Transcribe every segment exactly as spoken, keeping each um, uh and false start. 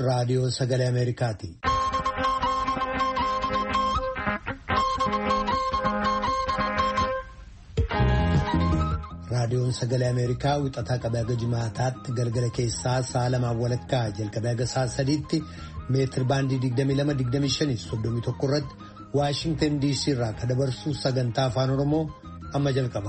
raadiyoo sagalee Ameerikaati. Raadiyoon sagalee Ameerikaa wixataa qabee haga jimaataatti galgala keessaa sa'a lamaan walakkaa jalqabee haga sa'a sadiitti meetir baandii digdamii lama digdamii shanii soddomii tokko irratti Waashingtan D C irraa kan dabarsu sagantaa afaan Oromoo amma jalqaba.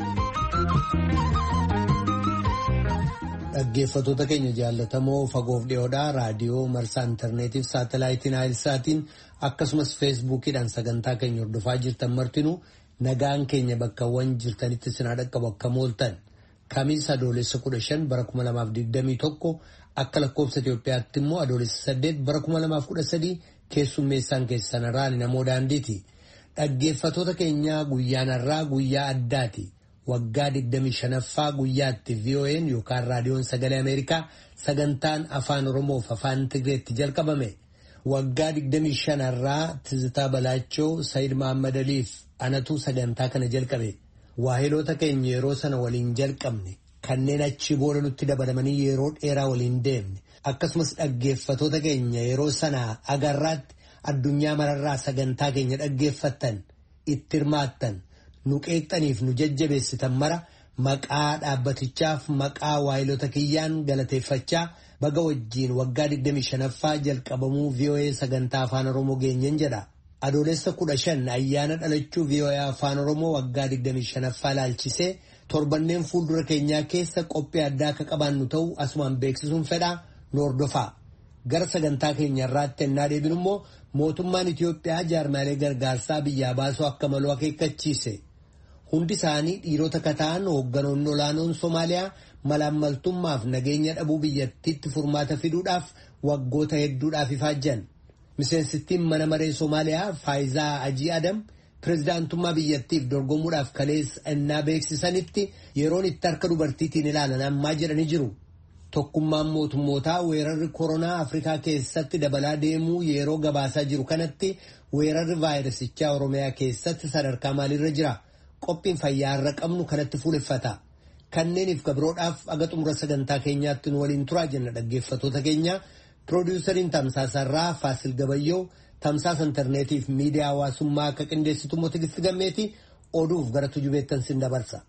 Dhaggeeffattoota keenya jaallatamoo fagoof dhiyoodhaa raadiyoo marsaa intarneetiif saatalaayitiin Naayilsaatiin akkasumas feesbuukiidhaan sagantaa keenya hordofaa jirtan martinuu nagaan keenya bakkawwan jirtanitti sinaa dhaqqabu akka mooltan kamiisa adoolessa kudha shan bara kuma lamaaf digdamii tokko akka lakkoofsa Itoophiyaatti immoo adoolessa saddeet bara kuma lamaaf kudha sadii keessummeessaan keessan irraa namoo daandiiti. Dhaggeeffattoota keenyaa guyyaan har'aa guyyaa addaati. Waggaa digdamii shanaffaa guyyaatti V O N yookaan raadiyoon sagalee Ameerikaa sagantaan afaan Oromoof afaan Tigreetti jalqabame. Waggaa digdamii shanarraa Tizitaa Balaachoo, Sayid Mahammad Aliif anatu sagantaa kana jalqabe. Waahiloota keenya yeroo sana waliin jalqabne kanneen achi booda nutti dabalamanii yeroo dheeraa waliin deemne akkasumas dhaggeeffattoota keenya yeroo sana agarraatti addunyaa mararraa sagantaa keenya dhaggeeffattan itti hirmaattan nu qeeqxaniif nu jajjabeessitan mara maqaa dhaabbatichaaf maqaa waahiloota kiyyaan galateeffachaa baga wajjiin waggaa digdamii shanaffaa jalqabamuu V O A sagantaa afaan Oromoo geenyen jedha. Adoolessa kudha shan ayyaana dhalachuu V O A afaan Oromoo waggaa digdamii shanaffaa ilaalchisee torbanneen fuuldura keenyaa keessa qophii addaa akka qabaannu ta'u asumaan beeksisuun fedhaa nu hordofaa. Gara sagantaa keenya irraatti ennaa deebinu immoo mootummaan Itoophiyaa jaarmaalee gargaarsaa biyyaa baasuu akka malu akeekkachiise. Hundi isaanii dhiirota kataan hoogganoonni olaanoon Somaaliyaa malaammaltummaaf nageenya dhabuu biyyattiitti furmaata fiduudhaaf waggoota hedduudhaaf ifaajjan. Miseensittiin mana maree Somaaliyaa Faayizaa Ajii Adam pirezidaantummaa biyyattiif dorgomuudhaaf kaleessa ennaa beeksisanitti yeroon itti harka dubartiitiin ilaalan ammaa jedhanii jiru. Tokkummaan mootummootaa weerarri koronaa Afrikaa keessatti dabalaa deemuu yeroo gabaasaa jiru kanatti weerarri vaayirasichaa Oromiyaa keessatti sadarkaa maaliirra jira? Qophiin fayyaa irra qabnu kanatti fuuleffata. Kanneeniif gabroodhaaf aga xumura sagantaa keenyaatti nu waliin turaa jenna dhaggeeffattoota keenya. Piroodyusariin Tamsaasarraa Faasil Gabayyoo, Tamsaasa intarneetiif miidiyaa hawaasummaa akka qindeessitu immoo Tigisti Gammeeti oduuf gara tujubeettan sin dabarsa.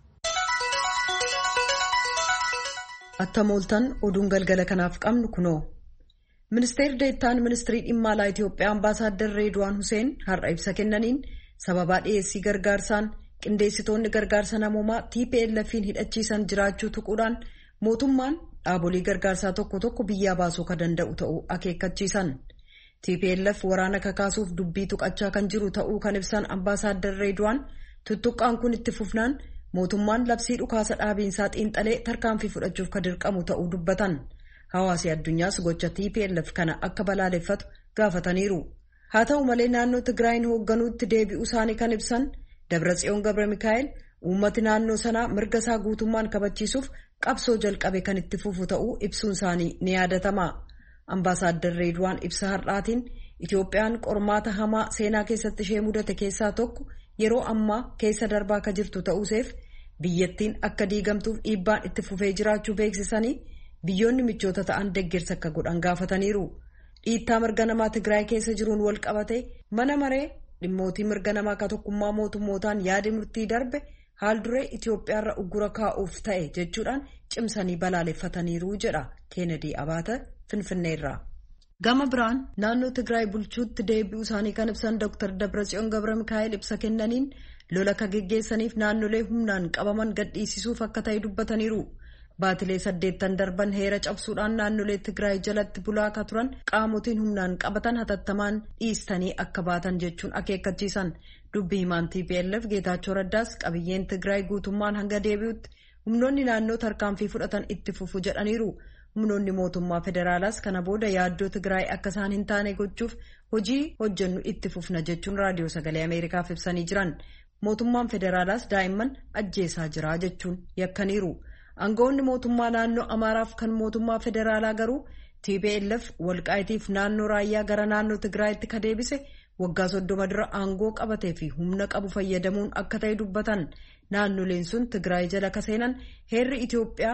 Attamooltan oduun galgala kanaaf qabnu kunoo. Ministeerri deettaan ministirii dhimma alaa Itoophiyaa Ambaasaadder Reedwaan Huseen har'a ibsa kennaniin sababaa dhiyeessii gargaarsaan qindeessitoonni gargaarsa namoomaa T P L F hidhachiisan jiraachuu tuquudhaan mootummaan dhaabolee gargaarsaa tokko tokko biyyaa baasuu kan danda'u ta'uu akeekkachiisan. T P L F waraana kakaasuuf dubbii tuqachaa kan jiru ta'uu kan ibsan Ambaasaadder Reedwaan tuttuqqaan kun itti fufnaan mootummaan labsii dhukaasa dhaabiinsaa xiinxalee tarkaanfii fudhachuuf kan dirqamu ta'uu dubbatan. Hawaasi addunyaas gocha T P L F kana akka balaaleffatu gaafataniiru. Haa ta'u malee naannoo Tigraayin hoogganuutti deebi'uu isaanii kan ibsan Dabratsiyoon Gabra Mikaa'el uummati naannoo sanaa mirga isaa guutummaan kabachiisuuf qabsoo jalqabe kan itti fufu ta'uu ibsuun isaanii ni yaadatama. Ambaasaadder Reedwaan ibsa har'aatiin Itoophiyaan qormaata hamaa seenaa keessatti ishee mudate keessaa tokko yeroo ammaa keessa darbaa akka jirtu ta'uuseef biyyattiin akka diigamtuuf dhiibbaan itti fufee jiraachuu beeksisanii biyyoonni michoota ta'an deeggarsa akka godhan gaafataniiru. Dhiittaa mirga namaa Tigraay keessa jiruun wal qabate mana maree dhimmootii mirga namaa akka tokkummaa mootummootaan yaada murtii darbe haal duree Itoophiyaarra uggura kaa'uuf ta'e jechuudhaan cimsanii balaaleffataniiru jedha Keenedii Abaata Finfinneerraa. Gama biraan naannoo Tigraay bulchuutti deebi'uu isaanii kan ibsan Dr Dabratsiyoon Gabra Mikaa'el ibsa kennaniin lola akka geggeessaniif naannolee humnaan qabaman gadhiisisuuf akka ta'e dubbataniiru. Baatilee saddeettan darban heera cabsuudhaan naannolee Tigraay jalatti bulaa akka turan qaamotiin humnaan qabatan hatattamaan dhiistanii akka baatan jechuun akeekkachiisan. Dubbii himaan T P L F Geetaachoo Raddaas qabiyyeen Tigraay guutummaan hanga deebi'utti humnoonni naannoo tarkaanfii fudhatan itti fufu jedhaniiru. Humnoonni mootummaa federaalaas kana booda yaaddoo Tigraay akka isaan hin taane gochuuf hojii hojjennu itti fufna jechuun raadiyoo sagalee Ameerikaaf ibsanii jiran. Mootummaan federaalaas daa'imman ajjeesaa jira jechuun yakkaniiru. Aangawoonni mootummaa naannoo Amaaraaf kan mootummaa federaalaa garuu T P L F Walqaayitiif naannoo Raayyaa gara naannoo Tigraayitti ka deebise waggaa soddoma dura aangoo qabatee fi humna qabu fayyadamuun akka ta'e dubbatan. Naannoleen sun Tigraay jala ka seenan heerri Itoophiyaa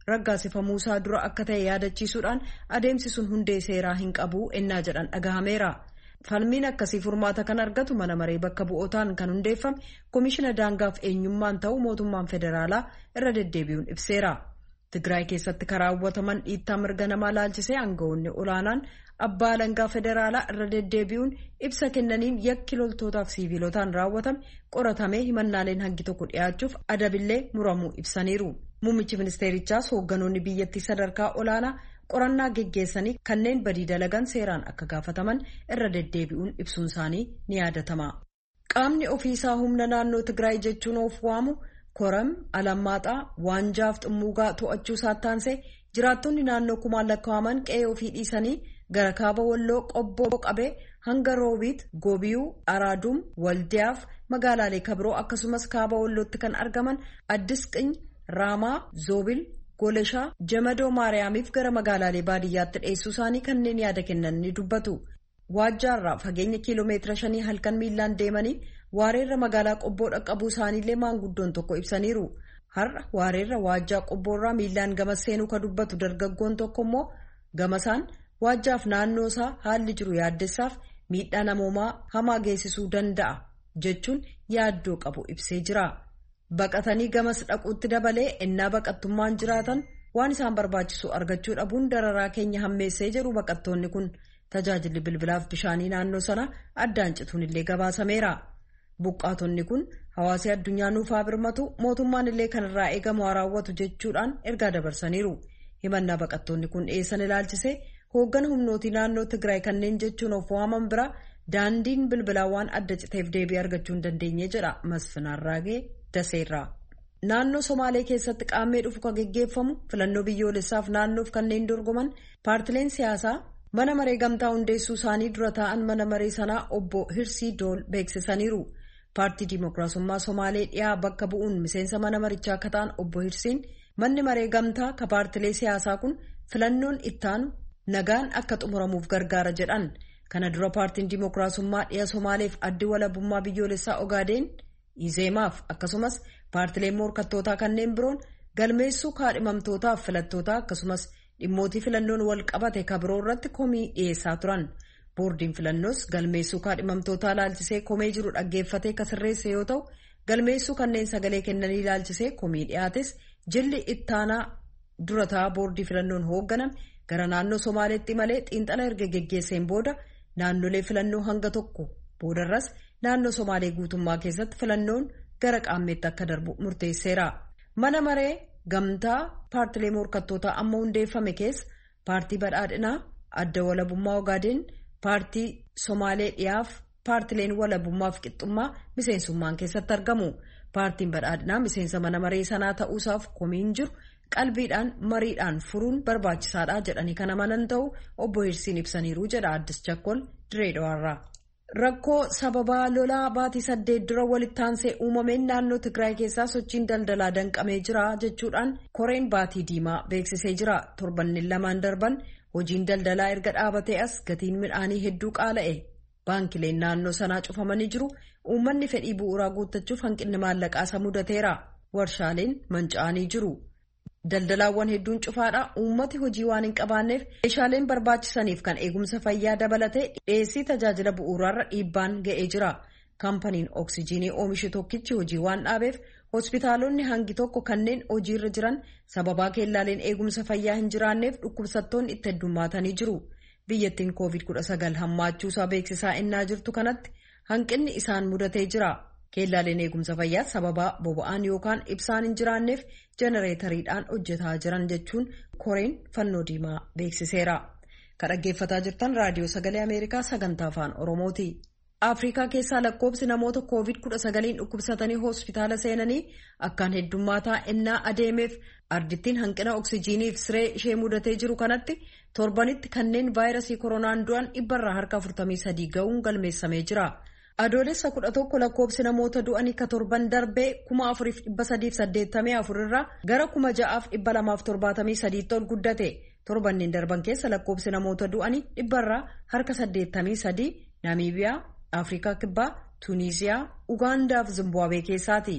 raggaasifamuusaa dura akka ta'e yaadachiisuudhaan adeemsi sun hundee seeraa hin qabu ennaa jedhan dhagahameera. Falmiin akkasii furmaata kan argatu mana maree bakka bu'ootaan kan hundeeffame koomishina daangaaf eenyummaan ta'u mootummaan federaalaa irra deddeebi'uun ibseera. Tigraay keessatti raawwataman dhiittaa mirga namaa laalchisee aangawoonni olaanaan abbaa alangaa federaalaa irra deddeebi'uun ibsa kennaniin yakki loltootaaf siiviilotaan raawwatame qoratamee himannaaleen hangi tokko dhiyaachuuf adabillee muramuu ibsaniiru. Muummichi ministeerichaas hoogganoonni biyyattii sadarkaa olaanaa qorannaa geggeessanii kanneen badii dalagan seeraan akka gaafataman irra deddeebi'uun ibsuun isaanii ni yaadatama. Qaamni ofiisaa humna naannoo Tigraay jechuun of waamu Koram, Alammaaxaa, Waanjaaf Xummuugaa to'achuu saattaansee jiraattonni naannoo kumaan lakkaa'aman qe'ee ofii dhiisanii gara kaaba Walloo Qobboo qabee hanga Roobiit, Goobiyuu, Araaduum, Waldiyaaf magaalaalee kabiroo akkasumas kaaba Wallootti kan argaman Addis Qiny, Raamaa, Zoobil, Goleshaa, Jamadoo Maariyaamiif gara magaalaalee baadiyyaatti dhiyeessuu isaanii kanneen yaada kennan ni dubbatu. Waajjaarraa fageenya kiiloomeetira shanii halkan miillaan deemanii waareerra magaalaa Qobboo dhaqqabuu isaaniillee maanguddoon tokko ibsaniiru. Har'a waareerra waajjaa Qobboorraa miillaan gama seenuu ka dubbatu dargaggoon tokko immoo gamasaan waajjaaf naannoo isaa haalli jiru yaaddessaaf miidhaa namoomaa hamaa geessisuu danda'a jechuun yaaddoo qabu ibsee jira. Baqatanii gamas dhaquutti dabalee ennaa baqattummaan jiraatan waan isaan barbaachisu argachuu dhabuun dararaa keenya hammeessee jiru baqattoonni kun tajaajilli bilbilaaf bishaanii naannoo sana addaan cituun illee gabaasameera. Buqqaatonni kun hawaasii addunyaa nuufaa birmatu mootummaan illee kanarraa eegamu haa raawwatu jechuudhaan ergaa dabarsaniiru. Himannaa baqattoonni kun dhiyeessan ilaalchisee hooggana humnootii naannoo Tigraay kanneen jechuun of waaman bira daandiin bilbilaa waan adda citeef deebii argachuu hin dandeenye jedha Masfinaarraagee Daseerraa. Naannoo Somaalee keessatti qaammee dhufu kan geggeeffamu filannoo biyyoolessaaf naannoof kanneen dorgoman paartileen siyaasaa mana maree gamtaa hundeessuu isaanii dura taa'an mana maree sanaa obbo Hirsii Dool beeksisaniiru. Paartii Dimookiraasummaa Somaalee dhiyaa bakka bu'uun miseensa mana marichaa akka ta'an obbo Hirsiin manni maree gamtaa ka paartilee siyaasaa kun filannoon ittaanu nagaan akka xumuramuuf gargaara jedhan. Kana dura paartiin Dimookiraasummaa dhiyaa Somaaleef addi walabummaa biyyoolessaa Ogaadeen Izeemaaf akkasumas paartileen morkattootaa kanneen biroon galmeessuu kaadhimamtootaaf filattootaa akkasumas dhimmootii filannoon wal qabate kabiroo irratti komii dhiyeessaa turan. Boordiin filannoos galmeessuu kaadhimamtootaa laalchisee komee jiru dhaggeeffatee ka sirreesse yoo ta'u galmeessuu kanneen sagalee kennanii laalchisee komii dhiyaates jilli ittaanaa durataa boordii filannoon hoogganame gara naannoo Somaaleetti malee xiinxala erga geggeesseen booda naannolee filannoo hanga tokko boodarras naannoo Somaalee guutummaa keessatti filannoon gara qaammeetti akka darbu murteesseera. Mana maree gamtaa paartilee morkattootaa amma hundeeffame keessa paartii badhaadhinaa adda walabummaa Ogaadeen paartii Somaalee dhiyaaf paartileen walabummaaf qixxummaa miseensummaan keessatti argamu. Paartiin badhaadhinaa miseensa mana maree sanaa ta'uusaaf komiin jiru qalbiidhaan mariidhaan furuun barbaachisaadha jedhanii kan amanan ta'u obbo Hirsiin ibsaniiru jedha Addis Chakkol Direedawaarraa. Rakkoo sababaa lolaa baatii saddeet dura walitti aansee uumameen naannoo Tigraay keessaa sochiin daldalaa danqamee jira jechuudhaan koreen baatii diimaa beeksisee jira. Torbanneen lamaan darban hojiin daldalaa erga dhaabatee as gatiin midhaanii hedduu qaala'e. Baankileen naannoo sanaa cufamanii jiru. Uummanni fedhii bu'uuraa guuttachuuf hanqinni maallaqaa mudateera. Warshaaleen manca'anii jiru. Daldalaawwan hedduun cufaadha. Uummati hojii waan hin qabaanneef meeshaaleen barbaachisaniif kan eegumsa fayyaa dabalatee dhiyeessii tajaajila bu'uuraarra dhiibbaan ga'ee jira. Kaampaniin oksijiinii oomishu tokkichi hojii waan dhaabeef hospitaalonni hangi tokko kanneen hojiirra jiran sababaa keellaaleen eegumsa fayyaa hin jiraanneef dhukkubsattoonni itti heddummaatanii jiru. Biyyattiin koovid kudha sagal hammaachuusaa beeksisaa ennaa jirtu kanatti hanqinni isaan mudatee jira. Keellaaleen eegumsa fayyaa sababaa boba'aan yookaan ibsaan hin jiraanneef jenereetariidhaan hojjetaa jiran jechuun koreen fannoo diimaa beeksiseera. Kan dhaggeeffataa jirtan raadiyoo sagalee Ameerikaa sagantaa afaan Oromooti. Afrikaa keessaa lakkoobsi namoota koovid kudha sagaliin dhukkubsatanii hospitaala seenanii akkaan heddummaataa ennaa adeemeef ardittiin hanqina oksijiiniif siree ishee mudatee jiru kanatti torbanitti kanneen vaayirasii koronaan du'an dhibbarraa harka afurtamii sadii ga'uun galmeessamee jira. Adoolessa kudha tokko lakkoobsi namoota du'anii ka torban darbee kuma afuriif dhibba sadiif saddeettamii afur irraa gara kuma ja'aaf dhibba lamaaf torbaatamii sadiitti ol guddate. Torbanneen darban keessa lakkoobsi namoota du'anii dhibbarraa harka saddeettamii sadii Naamiibiyaa, Afrikaa Kibbaa, Tuuniiziyaa, Ugaandaa fi Zimbaabuwee keessaati.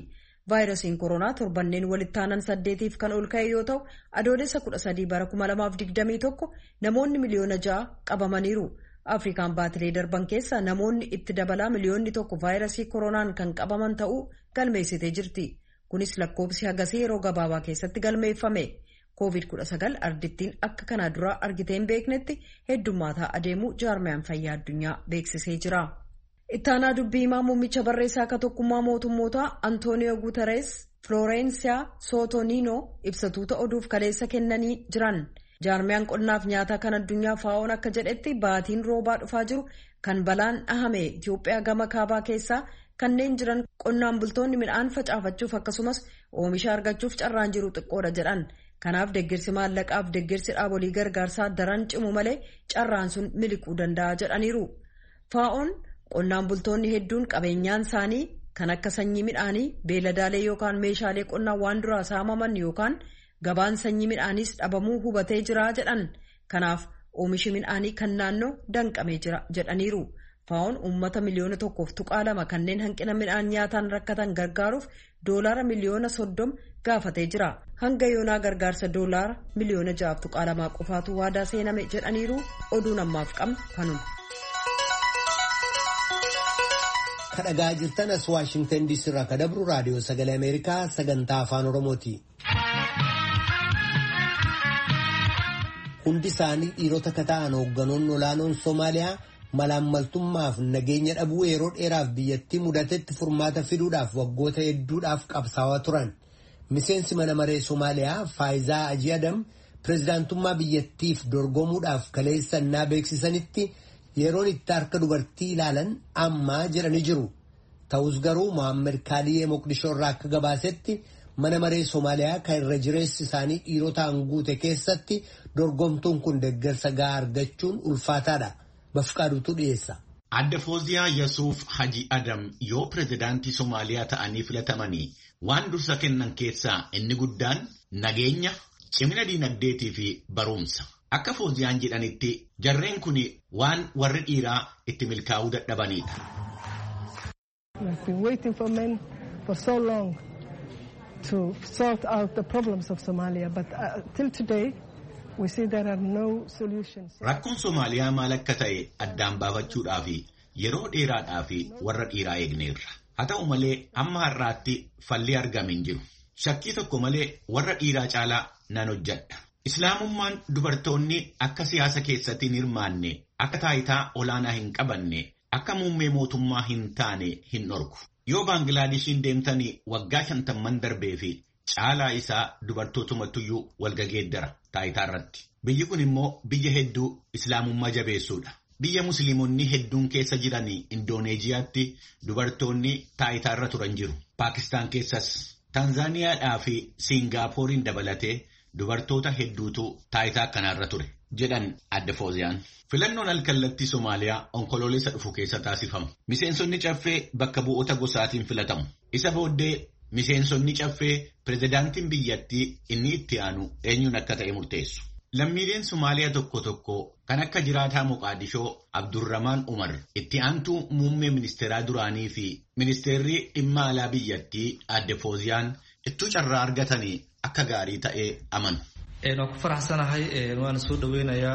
Vaayirasiin koronaa torbanneen walitti aanan saddeetiif kan ol ka'e yoo ta'u adoolessa kudha sadii bara kuma lamaaf digdamii tokko namoonni miliyoona ja'a qabamaniiru. Afrikaan baatilee darban keessa namoonni itti dabalaa miliyoonni tokko vaayirasii koronaan kan qabaman ta'uu galmeessitee jirti. Kunis lakkoofsi hagasii yeroo gabaabaa keessatti galmeeffame. koovid kudha sagal ardittiin akka kana duraa argitee hin beeknetti heddummaataa adeemuu jaarmiyaan fayyaa addunyaa beeksisee jira. Ittaanaa dubbii himaa muummicha barreessaa akka tokkummaa mootummootaa Antooniyoo Guuterees Floreensiyaa Sootooniinoo ibsatuuta oduuf kaleessa kennanii jiran. Jaarmiyaan qonnaaf nyaataa kan addunyaa faa'oon akka jedhetti baatiin roobaa dhufaa jiru kan balaan dhahame Itoophiyaa gama kaabaa keessaa kanneen jiran qonnaan bultoonni midhaan facaafachuuf akkasumas oomisha argachuuf carraan jiru xiqqoodha jedhan. Kanaaf deeggarsi maallaqaaf deeggarsi dhaabolii gargaarsaa daran cimu malee carraan sun miliquu danda'a jedhaniiru. Faa'oon qonnaan bultoonni hedduun qabeenyaan isaanii kan akka sanyii midhaanii beeladaalee yookaan meeshaalee qonnaa waan duraa saamaman yookaan gabaan sanyii midhaaniis dhabamuu hubatee jira jedhan. Kanaaf oomishi midhaanii kan naannoo danqamee jira jedhaniiru. Faa'oon uummata miliyoona tokkoof tuqaa lama kanneen hanqina midhaan nyaataan rakkatan gargaaruuf doolaara miliyoona soddoma gaafatee jira. Hanga yoonaa gargaarsa doolaara miliyoona ja'aaf tuqaa lamaa qofaatu waadaa seename jedhaniiru. Oduun ammaaf qabnu kanuma. Kadhagaa jirtan as Waashingtan diisii irraa kan dabru raadiyoo sagalee Ameerikaa sagantaa afaan Oromooti. Hundi isaanii dhiirota kan ta'an hoogganoonni olaanoon Soomaaliyaa malaammaltummaaf nageenya dhabuu yeroo dheeraaf biyyattii mudatetti furmaata fiduudhaaf waggoota hedduudhaaf qabsaawaa turan. Miseensi mana maree Soomaaliyaa Faayizaa Ajii Adam pirezidaantummaa biyyattiif dorgomuudhaaf kaleessannaa beeksisanitti yeroon itti harka dubartii ilaalan ammaa jedhanii jiru. Ta'us garuu Mohaammed Kaaliyee Moqdishoo irraa akka gabaasetti mana maree Soomaaliyaa kan irra jireessi isaanii dhiirotaan guute keessatti dorgomtuun kun deeggarsa gahaa argachuun ulfaataadha. Bafqaadutu dhiyeessa. Adda Fooziyaa Yasuuf Haji Adam yoo pirezidaantii Soomaaliyaa ta'anii filatamanii waan dursa kennan keessaa inni guddaan nageenya, cimina diinagdeetii fi barumsa. Akka Fooziyaan jedhanitti jarreen kun waan warri dhiiraa itti milkaa'uu dadhabanidha. We've been waiting for men for so long to sort out the problems of Somalia, but uh, till today we see there are no solutions. Rakkoon Soomaaliyaa maal akka ta'e addaan baafachuudhaaf yeroo dheeraadhaaf warra dhiiraa eegneerra. Haa ta'u malee amma har'aatti falli argame hin jiru. Shakkii tokko malee warra dhiiraa caalaa nan hojjedha. Islaamummaan dubartoonni akka siyaasa keessatti hin hirmaanne, akka taayitaa olaanaa hin qabanne, akka muummee mootummaa hin taane hin dhorku. Yoo Baanglaadeshiin deemtanii waggaa shantamman darbee fi caalaa isaa dubartootumattuyyuu walgageeddara taayitaa irratti. Biyyi kun immoo biyya hedduu islaamummaa jabeessuudha. Biyya musliimonni hedduun keessa jiranii Indooneeziyaatti dubartoonni taayitaa irra turan jiru. Paakistaan keessas Tanzaaniyaadhaa fi Siingaappooriin dabalatee dubartoota hedduutu taayitaa akkanarra ture jedhan Adda Fooziyaan. Filannoon alkallattii Soomaaliyaa onkoloolessa dhufu keessa taasifamu. Miseensonni caffee bakka bu'oota gosaatiin filatamu. Isa booddee miseensonni caffee pirezidaantiin biyyattii inni itti aanu eenyuun akka ta'e murteessu. Lammiileen Somaaliyaa tokko tokko kan akka jiraataa Moqaadishoo Abdurramaan Umar itti aantuu muummee ministeeraa duraanii fi ministeerri dhimma alaa biyyattii Adda Fooziyaan ittuu carraa argatanii akka gaarii ta'ee amanu. Waan ku faraxsanahay waan soo dhaweynayaa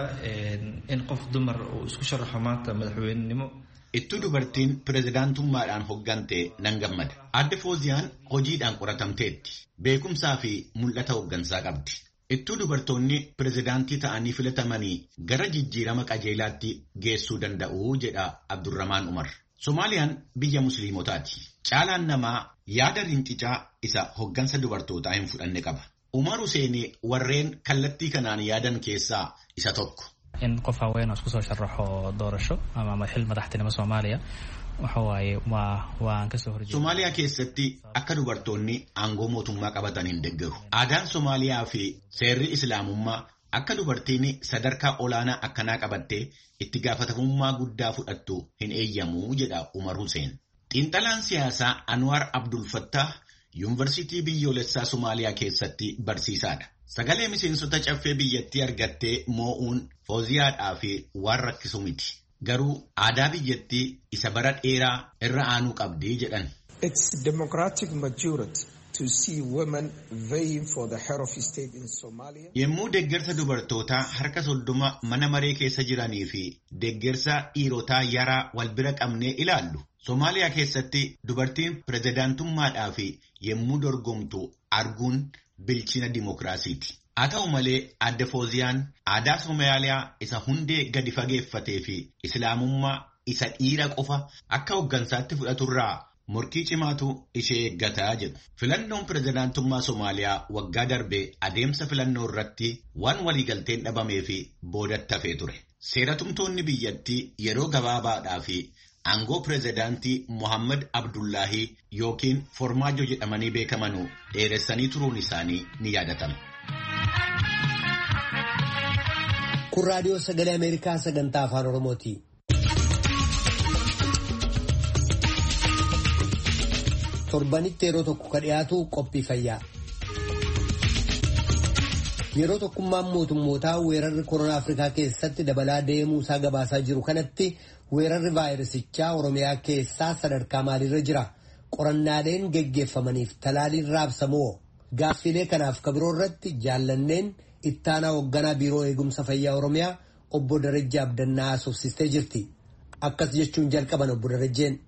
in qof dumar oo isku sharaxo maanta madaxweynenimo. Ittuu dubartiin pirezidaantummaadhaan hoggante nan gammada. Adda Fooziyaan hojiidhaan qoratamteetti. Beekumsaa fi mul'ata hoggansaa qabdi. Ittuu dubartoonni pirezidaantii ta'anii filatamanii gara jijjiirama qajeelaatti geessuu danda'u jedha Abdurramaan Umar. Soomaaliyaan biyya musliimotaati. Caalaan namaa yaada rincicaa isa hoggansa dubartootaa hin fudhanne qaba. Umar Hussein warreen kallattii kanaan yaadan keessaa isa tokko. In qof haween isku soo sharaxo doorasho ama madaxil madaxtinimo Soomaaliya waxa waaye waa waan ka soo horjeeda. Soomaaliyaa keessatti akka dubartoonni aangoo mootummaa qabatan hin deeggaru. Aadaan Soomaaliyaa fi seerri Islaamummaa akka dubartiin sadarkaa olaanaa akkanaa qabattee itti gaafatamummaa guddaa fudhattu hin eeyyamu jedha Umar Hussein. Xiinxalaan siyaasaa Anwar Abdul Fattah Yuunivarsiitii biyyoolessaa Somaaliyaa keessatti barsiisaadha. Sagalee miseensota caffee biyyattii argattee moo'uun Fooziyaadhaa fi waan rakkisu miti. Garuu aadaa biyyattii isa bara dheeraa irra aanuu qabdi jedhan. Its democratic majority to see women vying for the head of state in Somalia. Yemmuu deeggarsa dubartootaa harka soddoma mana maree keessa jiranii fi deeggarsa dhiirotaa yaraa wal bira qabnee ilaallu. Somaaliyaa keessatti dubartiin pirezidaantummaadhaa fi yemmuu dorgomtu arguun bilchina dimokiraasiiti. Haa ta'u malee adde Fooziyaan aadaa Somaaliyaa isa hundee gadi fageeffatee fi islaamummaa isa dhiira qofa akka hooggansaatti fudhaturraa morkii cimaatu ishee eeggataa jedhu. Filannoon pirezidaantummaa Somaaliyaa waggaa darbee adeemsa filannoo irratti waan waliigalteen dhabamee fi boodatti hafee ture. Seeratumtoonni biyyattii yeroo gabaabaadhaa fi aangoo pirezidaantii Mohammad Abdullaahi yookiin Formaajo jedhamanii beekamanuu dheeressanii turuun isaanii ni yaadatama. Kun raadiyoo sagalee Ameerikaa sagantaa afaan Oromooti. Torbanitti yeroo tokko ka dhiyaatu qophii fayyaa. Yeroo tokkummaan mootummootaa weerarri koronaa Afrikaa keessatti dabalaa deemuu isaa gabaasaa jiru kanatti weerarri vaayirasichaa Oromiyaa keessaa sadarkaa maaliirra jira? Qorannaaleen geggeeffamaniif talaaliin raabsamoo? Gaaffilee kanaaf kabiroo irratti jaallanneen ittaanaa hoogganaa biiroo eegumsa fayyaa Oromiyaa obbo Darajjee Abdannaa haasofsiistee jirti. Akkas jechuun jalqaban obbo Darajjeen.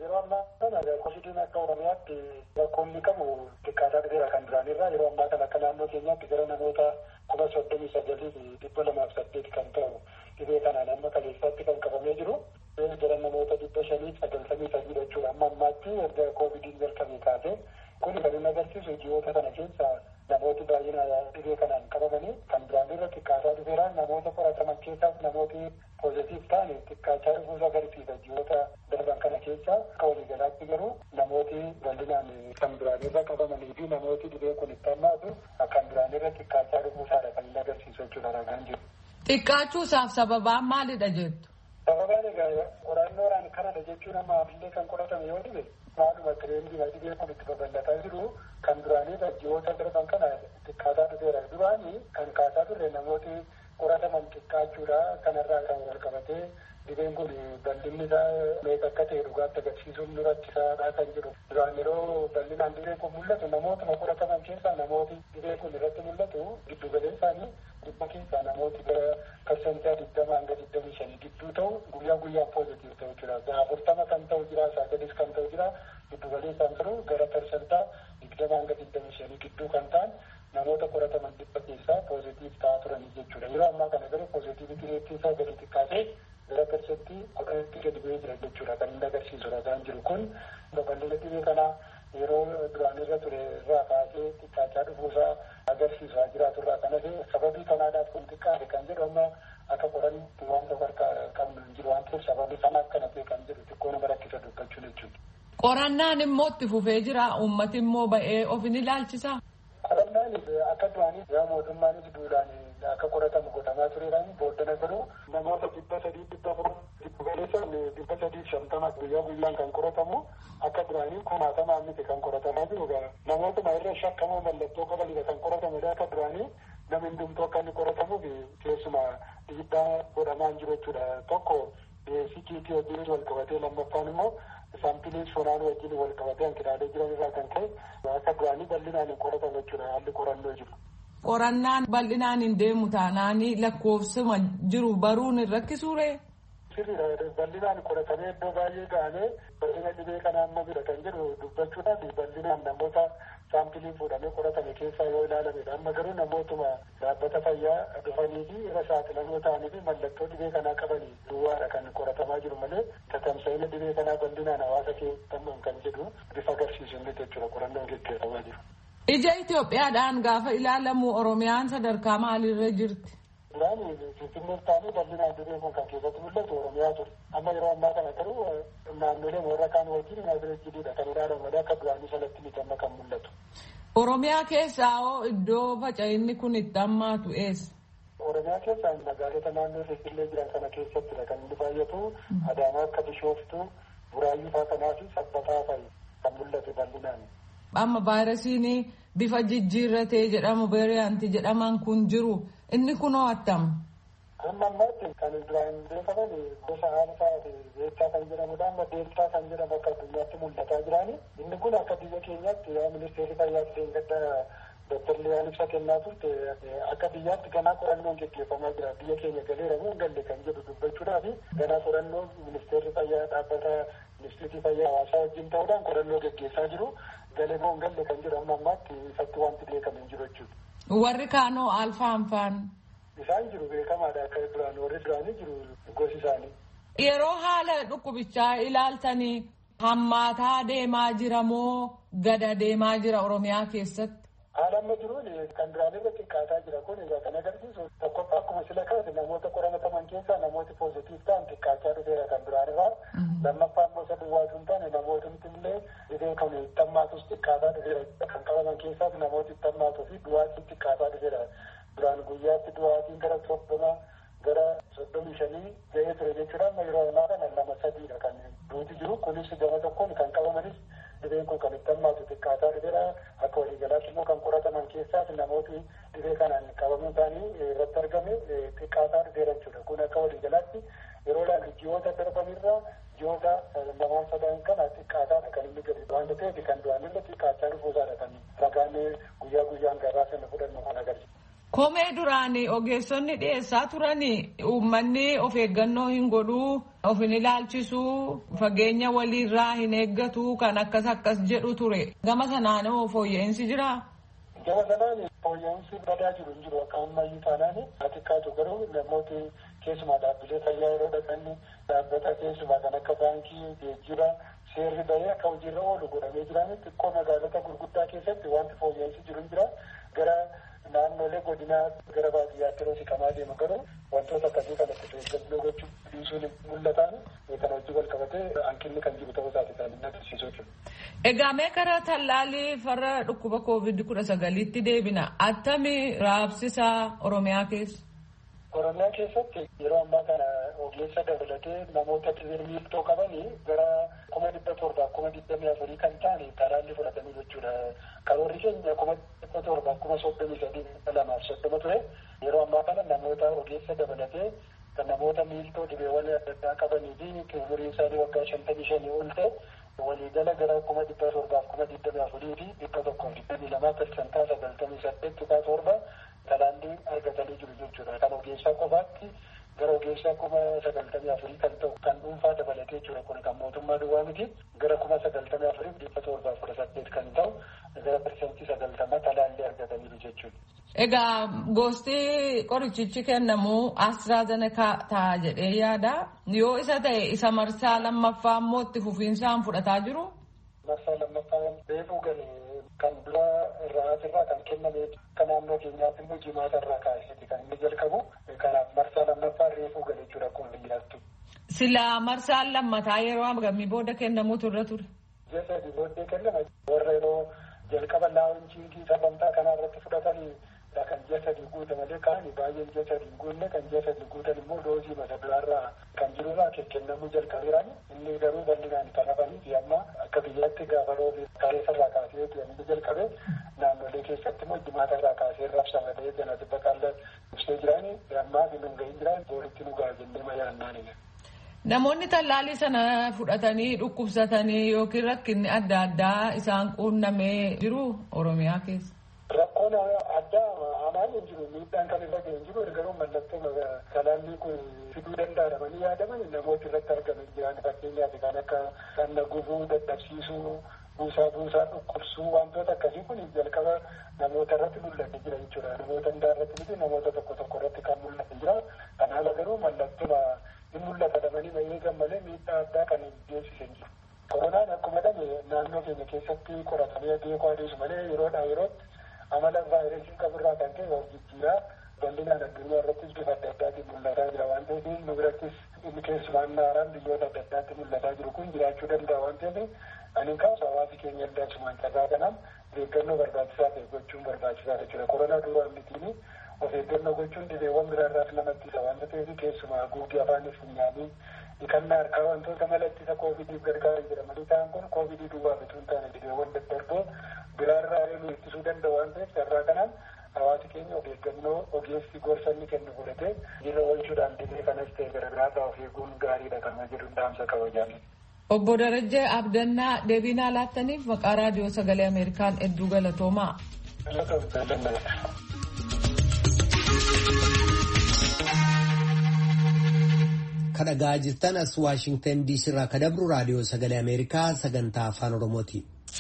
Rakkoonni qabu xiqqaataa dhufeera kan duraanirraa yeroo ammaa kana akka naannoo keenyaatti gara namoota kuma soddomii sagalii fi dhibba lamaaf saddeet kan ta'u dhibee kanaan amma kaleessaatti kan qabamee jiru gara namoota dhibba shanii sagaltamii sadii jechuudha. Amma ammaatti erga koovidiin jalqabee kaasee kun kan inni agarsiisu ji'oota kana keessa namooti baay'ina dhibee kanaan qabamanii kan duraanirra xiqqaataa dhufeera. Namoota qorataman keessaas namooti poozitiif ta'an xiqqaachaa dhufuusa agarsiisa ji'oota darban kana keessa akka waliigalaatti garuu namooti bal'inaan kan duraanirra qabamanii fi namooti dhibee kun itti hammaatu kan duraanirra xiqqaachaa dhufuusaadha kan inni agarsiisu jechuudha ragaan jiru. Xiqqaachuusaaf sababaan maalidha jettu? Sababaan egaa qorannoodhaan kanadha jechuun amma ammallee kan qoratame yoo dhibe maaluma tireendiidha dhibee kun itti babal'ataa jiru kan duraanirra ji'oota darban kana xiqqaataa dhufeera. Duraanii kan kaasaa turre namooti qorataman xiqqaachuudha kanarraa kan wal qabatee dhibeen kun bal'inni isaa meeqa akka ta'e dhugaatti agarsiisuun nu rakkisaadha kan jedhu. Duraan yeroo bal'inaan dhibeen kun mul'atu namootuma qorataman keessaa namooti dhibeen kun irratti mul'atu giddu galeen isaanii dhibba keessaa namooti gara parsantii digdama hanga digdamii shanii gidduu ta'u guyyaa guyyaan poozitiif ta'u jira. Afurtama kan ta'u jira sagalis kan ta'u jira giddu galeen isaan jiru gara parsantaa digdama hanga digdamii shanii gidduu kan ta'an namoota qorataman dhibba keessaa poozitiif ta'aa turanii jechuudha. Yeroo ammaa kana garuu poozitiivitii reettii isaa gadi xiqqaatee gara parsantii kudhanitti gadi bu'ee jira jechuudha kan inni agarsiisu ragaan jiru kun babal'ina dhibee kanaa yeroo duraanirra ture irraa kaasee xiqqaachaa dhufuusaa agarsiisaa jiraatu irraa kanas sababii kanaadhaaf kun xiqqaate kan jedhu amma akka qoranni waan tokko harkaa qabnu hin jiru waan ta'eef sababii kanaaf kana ta'e kan jedhu xiqqoo nama rakkisa dubbachuun jechuudha. Qorannaan immoo itti fufee jira uummati immoo ba'ee of ni ilaalchisa. Qorannaan akka duraanii yaa mootummaanis duudhaan akka qoratamu godhamaa tureedhaan booddana garuu namoota dhibba sadii dhibba afur dhibba galeessan dhibba sadii shantama guyyaa guyyaan kan qoratamu akka duraanii kumaatamaa miti kan qoratamaa jiru namootuma irra shakkamoo mallattoo qabanidha kan qoratamedha akka duraanii namni hundumtuu akka inni qoratamuuf keessuma dhiibbaa godhamaa hin jiru jechuudha. Tokko sikiitii wajjin wal qabatee lammaffaan immoo saampileen sonaan wajjin wal qabatee hanqinaalee jiran irraa kan ka'e akka duraanii bal'inaan hin qoratamu jechuudha haalli qorannoo jiru. Qorannaan bal'inaan hin deemu taanaanii lakkoofsuma jiru baruun hin rakkisuure. Sirriidha bal'inaan qoratamee iddoo baay'ee ga'amee bal'ina dhibee kana amma jira kan jedhu dubbachuudhaaf bal'inaan namoota saampiliin fuudhamee qoratame keessaa yoo ilaalamedha. Amma garuu namootuma dhaabbata fayyaa dhufanii fi irra saaxilamoo ta'anii fi mallattoo dhibee kanaa qabanii duwwaadha kan qoratamaa jiru malee tatamsa'ina dhibee kanaa bal'inaan hawaasa keessatti kan jedhu bifa agarsiisu inni jechuudha qorannoon gaggeeffamaa jiru. Ija Itoophiyaadhaan gaafa ilaalamu Oromiyaan sadarkaa maaliirra jirti? Duraan Finfinnee taanee bal'inaan dhibeen kun kan keessatti mul'atu Oromiyaa ture. Amma yeroo ammaa kana garuu naannolee warra kaan wajjin naazirejjiidha kan ilaalamu malee akka duraanii sanatti miti amma kan mul'atu. Oromiyaa keessaa hoo iddoo faca'inni kun itti hammaatu eessa? Oromiyaa keessaa magaalota naannoo Finfinnee jiran kana keessattidha kan inni baay'atu. Adaamaa akka Bishooftuu, Buraayyuu fa'aa kanaa fi Sabbataa fa'i kan mul'atu bal'inaan. Amma vaayirasiin bifa jijjiirratee jedhamu veeriyaantii jedhaman kun jiru inni kunoo attam. Amma ammaatti kan duraan beekaman gosa alfaa fi beektaa kan jedhamudha. Amma deeltaa kan jedhamu akka addunyaatti mul'ataa jiraani. Inni kun akka biyya keenyaatti yaa ministeerri fayyaa biyyaatti ganaa qorannoon gaggeeffamaa jira. Biyya keenya galeera moo hin galle kan jedhu dubbachuudhaaf ganaa qorannoo ministeerri fayyaa dhaabbata ministeerri fayyaa hawaasaa wajjin ta'uudhaan qorannoo gaggeessaa jiru. Galee moo hin galle kan jedhu amma ammaatti ifatti wanti beekamu hin jiru jechuudha. Warri kaanoo alfaan faan. Isaan jiru beekamaadha akka duraan warri duraanii jiru gosi isaanii. Yeroo haala dhukkubichaa ilaaltanii hammaataa deemaa jira moo gada deemaa jira Oromiyaa keessatti? Haala amma jiruun kan duraan irra xiqqaataa jira kun egaa kan agarsiisu tokkoffaa akkuma sila kaase namoota qoramataman keessaa namooti poozitiif ta'an xiqqaachaa dhufeera kan duraan irraa. Lammaffaa immoo isa duwwaatu hin taane namootni illee dhibee kan ittammaatus xiqqaataa dhufeera. Kan qabaman keessaas namooti ittammaatuu fi duwwaatiin xiqqaataa dhufeera. Duraan guyyaatti duwwaatiin gara soddoma gara soddomii shanii ga'ee ture jechuudha. Amma yeroo ammaa kana lama sadiidha kan duuti jiru. Kunis gama tokkoon kan qabamanis dhibeen kun kan ittammaatu xiqqaataa dhufeera. Akka waliigalaatti immoo kan qorataman keessaas namooti dhibee kanaan qabamuun isaanii irratti argame xiqqaataa dhufeera jechuudha. Kun akka waliigalaatti yeroo ilaallu ji'oota darbanirraa ji'oota lamaan sadan kana xiqqaataadha kan inni gadi waanta ta'eef kan duraan irra xiqqaachaa dhufuusaadha kan ragaan guyyaa guyyaan gabaa sana fudhannu kan agarsiisu. Komee duraanii ogeessonni dhiyeessaa turanii uummanni of eeggannoo hin godhuu, of hin ilaalchisuu, fageenya waliirraa hin eeggatu kan akkas akkas jedhu ture. Gama sanaan hoo fooyya'insi jiraa? Gama sanaan fooyya'insi badaa jiru hin jiru akka ammayyuu taanaan xiqqaatu garuu namooti keessumaa dhaabbilee fayyaa yeroo dhaqanni dhaabbata keessumaa kan akka baankii, geejjiba, seerri bahee akka hojiirra oolu godhamee jiran xiqqoo magaalota gurguddaa keessatti wanti fooyya'insi jiru hin jira. Gara naannolee godinaa gara baadiyyaatti yeroo siqamaa deemu garuu wantoota akkasii kanatti eeggannoo gochuu dhiisuun mul'atan kan hojii wal qabatee hanqinni kan jiru ta'uu isaati kan inni agarsiisu jechuudha. Egaa mee karaa tallaalii farra dhukkuba koovid kudha sagaliitti deebina. Attamii raabsisaa Oromiyaa keessa? Oromiyaa keessatti yeroo ammaa kana ogeessa dabalatee namoota miiltoo qabanii gara kuma dhibba torbaa kuma digdamii afurii kan ta'an talaallii fudhatanii jechuudha. Karoorri keenya kuma dhibba torbaa kuma soddomii sadii lamaaf soddoma ture. Yeroo ammaa kana namoota ogeessa dabalatee kan namoota miiltoo dhibeewwan adda addaa qabanii fi umuriin isaanii waggaa shantamii shanii ol ta'e waliigala gara kuma dhibba torbaaf kuma digdamii afurii fi dhibba tokkoof digdamii lamaa persentaa sagaltamii saddeet tuqaa torba talaallii argatanii jiru jechuudha. Kan ogeessaa qofaatti gara ogeessaa kuma sagaltamii afurii kan ta'u kan dhuunfaa dabalatee jiru kun kan mootummaa duwwaa miti gara kuma sagaltamii afurii dhibba torbaaf kudha saddeet kan ta'u gara persentii sagaltama talaallii argatanii jechuudha. Egaa gosti qorichichi kennamu AstraZeneca ta'a jedhee yaada. Yoo isa ta'e isa marsaa lammaffaa immoo itti fufiinsaan fudhataa jiru? Marsaa lammaffaan reefuu galee kan dura irraa asirraa kan kenname kan naannoo keenyaatti immoo jimaata irraa kaasee kan inni jalqabu. Kanaaf marsaa lammaffaa reefuu galee jechuudha akkuma biyyaattu. Sila marsaan lammataa yeroo hagamii booda kennamuutu irra ture? Ji'a sadii booddee kennama. Warra yeroo jalqaba laawunchiingii sagantaa kanaa irratti fudhatanii kan ji'a sadii guutan malee kaan baay'een ji'a sadii guunne kan ji'a sadii guutan immoo doozii mata duraarraa kan jirurraa kennamuu jalqabeeraan inni garuu bal'inaan kan hafanii fi amma akka biyyaatti gaafa roobii kaleessarraa kaasee inni jalqabe naannolee keessatti immoo jimaata irraa kaasee raabsama ta'ee jala dhibba qaalla ibsee jiraani ammaa fi nun gahin jiraan booritti nu ga'a jennee mayyaannaanidha. Namoonni tallaalii sana fudhatanii dhukkubsatanii yookiin rakkinni adda addaa isaan quunnamee jiru Oromiyaa keessa. Rakkoon addaa hamaan hin jiru miidhaan kan irra ga'e hin jiru garuu mallattoo talaallii kun fiduu danda'amanii yaadaman namoota irratti argaman jiran fakkeenyaaf kan akka dhagna gubuu dadhabsiisuu buusaa buusaa dhukkubsuu wantoota akkasii kun jalqaba namoota irratti mul'ate jira jechuudha. Namoota hundaa irratti miti namoota tokko tokko irratti kan mul'ate jira. Kanaaf garuu mallattoo hin mul'ata dhabanii eegan malee miidhaa addaa kan hin geessisan jiru. Koronaan akkuma dhame naannoo keenya keessatti qoratamee beekuu adeemu malee yeroodhaa yerootti amala vaayirasii qaburraa kan ta'e wal jijjiiraa bal'inaan addunyaa irrattis bifa adda addaatiin mul'ataa jira waan ta'eef nu birattis inni keessumaan naaraan biyyoota adda addaatti mul'ataa jiru kun jiraachuu danda'a waan ta'eef ani kaasu hawaasi keenya ilaalchumaan carraa kanaan eeggannoo barbaachisaa ta'e gochuun barbaachisaa jechuudha. Koronaa duraa mitiin of eeggannoo gochuun dhibeewwan biraarraas namatti isa waan ta'eef keessumaa guutii afaaniif funyaanii dhiqannaa harkaa wantoota mala ittisa koovidiif gargaaran jedhamanii ta'an kun koovidii duwwaa bituu hin taane dhibeewwan daddarboo biraarraa nu ittisuu danda'a waan ta'eef carraa kanaan hawaasi keenya of eeggannoo ogeessi gorsanni kennu godhatee irra oolchuudhaan dhibee kanas ta'e gara biraarraa of eeguun gaariidha kan jedhu dhaamsa qaba jaalladha. Obbo Darajjee Abdannaa deebii nuuf laattaniif maqaa raadiyoo sagalee Ameerikaan hedduu galatoomaa. Galatoomaa. Kadhagaa jirtan as Waashingtan diisii irraa kadabru raadiyoo sagalee Ameerikaa sagantaa afaan Oromooti.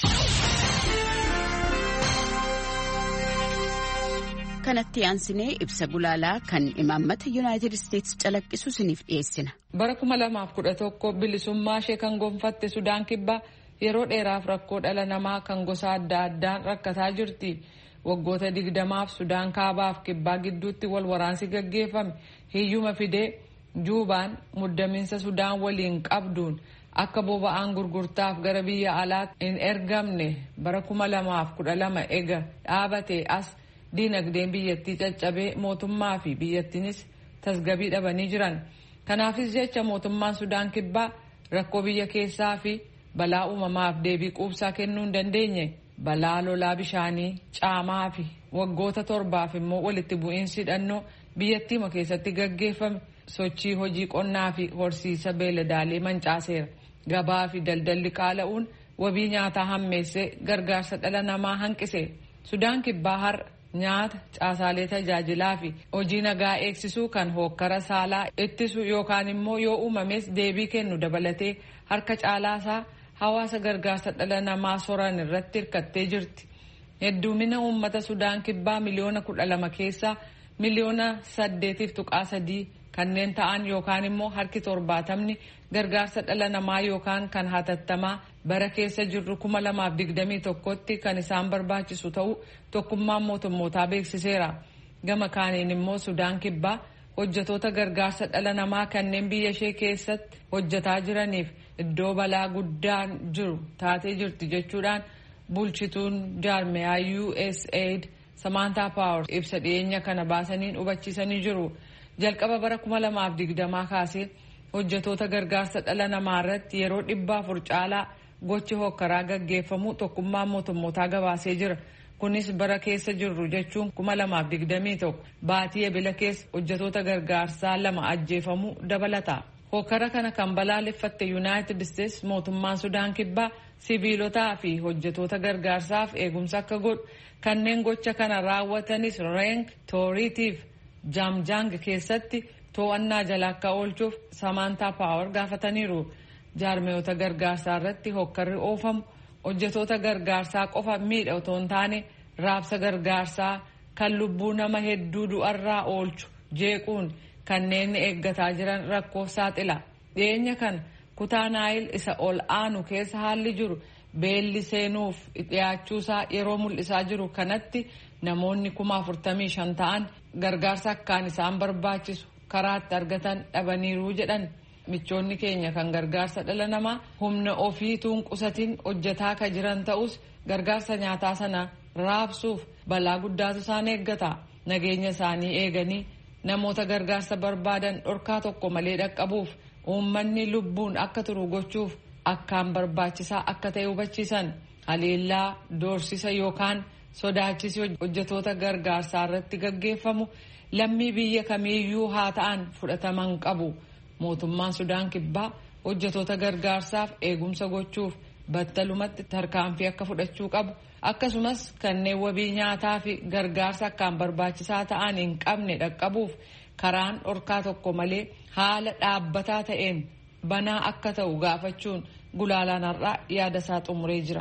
Kanatti aansinee ibsa gulaalaa kan imaammata Yuunaayitid Isteetsi calaqqisu isiniif dhiyeessina. Bara kuma lamaaf kudha tokko bilisummaa ishee kan gonfatte Sudaan Kibbaa yeroo dheeraaf rakkoo dhala namaa kan gosa adda addaan rakkataa jirti. Waggoota digdamaaf Sudaan Kaabaaf Kibbaa gidduutti wal waraansi gaggeeffame hiyyuma fidee Juubaan muddamiinsa Sudaan waliin qabduun akka boba'aan gurgurtaaf gara biyya alaatti hin ergamne bara kuma lamaaf kudha lama ega dhaabate as diinagdeen biyyattii caccabee mootummaa fi biyyattiinis tasgabii dhabanii jiran. Kanaafis jecha mootummaan Sudaan Kibbaa rakkoo biyya keessaa fi balaa uumamaaf deebii quubsaa kennuu hin dandeenye. Balaa lolaa bishaanii, caamaa fi waggoota torbaaf immoo walitti bu'iinsi hidhannoo biyyattiima keessatti gaggeeffame sochii hojii qonnaa fi horsiisa beeladaalee mancaaseera. Gabaa fi daldalli qaala'uun wabii nyaataa hammeessee gargaarsa dhala namaa hanqise. Sudaan Kibbaa har'a nyaata, caasaalee tajaajilaa fi hojii nagaa eegsisuu kan hookkara saalaa ittisu yookaan immoo yoo uumames deebii kennu dabalatee harka caalaasaa hawaasa gargaarsa dhala namaa soran irratti hirkattee jirti. Hedduumina uummata Sudaan Kibbaa miliyoona kudha lama keessaa miliyoona saddeetiif tuqaa sadii kanneen ta'an yookaan immoo harki torbaatamni gargaarsa dhala namaa yookaan kan hatattamaa bara keessa jirru kuma lamaaf digdamii tokkotti kan isaan barbaachisu ta'uu tokkummaan mootummootaa beeksiseera. Gama kaaniin immoo Sudaan Kibbaa hojjetoota gargaarsa dhala namaa kanneen biyya ishee keessatti hojjetaa jiraniif iddoo balaa guddaan jiru taatee jirti jechuudhaan bulchituun jaarmiyaa U S A I D Samantha Power ibsa dhiyeenya kana baasaniin hubachiisanii jiru. Jalqaba bara kuma lamaaf digdamaa kaasee hojjetoota gargaarsa dhala namaa irratti yeroo dhibba afur caalaa gochi hokkaraa gaggeeffamu tokkummaan mootummootaa gabaasee jira. Kunis bara keessa jirru jechuun kuma lamaaf digdamii tokko baatii ebila keessa hojjetoota gargaarsaa lama ajjeefamuu dabalata. Hokkara kana kan balaaleffatte Yuunaayitid Isteetsi mootummaan Sudaan Kibbaa sibiilotaa fi hojjetoota gargaarsaaf eegumsa akka godhu kanneen gocha kana raawwatanis Reenk Tooriitiif Jaamjaang keessatti to'annaa jala akka oolchuuf Samantha Power gaafataniiru. Jaarmiyoota gargaarsaa irratti hokkarri oofamu hojjetoota gargaarsaa qofa miidha otoo hin taane raabsa gargaarsaa kan lubbuu nama hedduu du'arraa oolchu jeequun kanneen eeggataa jiran rakkoof saaxila. Dhiyeenya kan kutaa Naayil isa ol aanu keessa haalli jiru beelli seenuuf dhiyaachuusaa yeroo mul'isaa jiru kanatti namoonni kuma afurtamii shan ta'an gargaarsa akkaan isaan barbaachisu karaatti argatan dhabaniiru jedhan. Michoonni keenya kan gargaarsa dhala namaa humna ofiituun qusatiin hojjetaa ka jiran ta'us gargaarsa nyaataa sana raabsuuf balaa guddaatu isaan eeggata. Nageenya isaanii eeganii namoota gargaarsa barbaadan dhorkaa tokko malee dhaqqabuuf uummanni lubbuun akka turu gochuuf akkaan barbaachisaa akka ta'e hubachiisan. Haleellaa doorsisa yookaan sodaachisi hojjetoota gargaarsaa irratti gaggeeffamu lammii biyya kamiiyyuu haa ta'an fudhataman qabu. Mootummaan Sudaan Kibbaa hojjetoota gargaarsaaf eegumsa gochuuf battalumatti tarkaanfii akka fudhachuu qabu. Akkasumas kanneen wabii nyaataa fi gargaarsa akkaan barbaachisaa ta'an hin qabne dhaqqabuuf karaan dhorkaa tokko malee haala dhaabbataa ta'een banaa akka ta'u gaafachuun gulaalaan har'aa yaada isaa xumuree jira.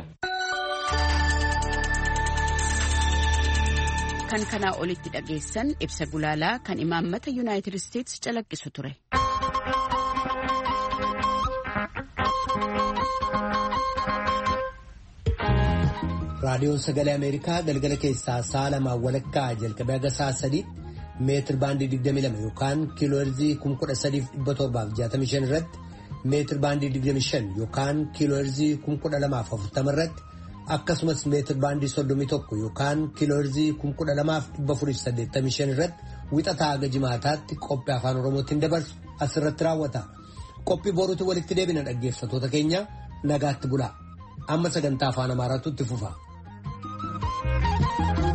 Kan kanaa olitti dhageessan ibsa gulaalaa kan imaammata Yuunaayitid Isteetsi calaqqisu ture. Raadiyoon Sagalee Ameerikaa galgala keessaa sa'a lamaa walakkaa jalqabee haga sa'a sadii meetir baandii digdamii lama yookaan kiiloo heerzii kuma kudha sadiif dhibba torbaaf jaatamii shan irratti meetir baandii digdamii shan yookaan kiiloo heerzii kuma kudha lamaaf afurtama irratti akkasumas meetir baandii soddomii tokko yookaan kiiloo heerzii kuma kudha lamaaf dhibba afuriif saddeettamii shan irratti wixataa haga jimaataatti qophii afaan Oromootiin dabarsu asirratti raawwata. Qophii boruutti walitti deebina dhaggeeffatoota keenya nagaatti bulaa. Amma sagantaa afaan Amaaraatu itti fufa.